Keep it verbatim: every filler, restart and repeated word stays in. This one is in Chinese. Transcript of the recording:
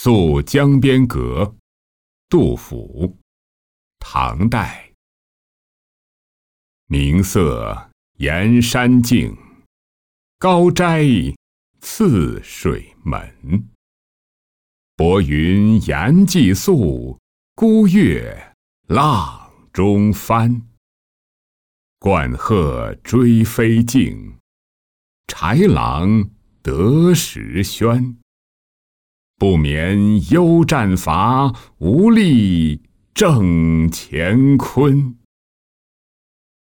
宿江边阁，杜甫，唐代。明色沿山径，高斋次水门。薄云岩际宿，孤月浪中翻。冠鹤追飞尽，豺狼得时喧。不眠幽战伐，无力正乾坤。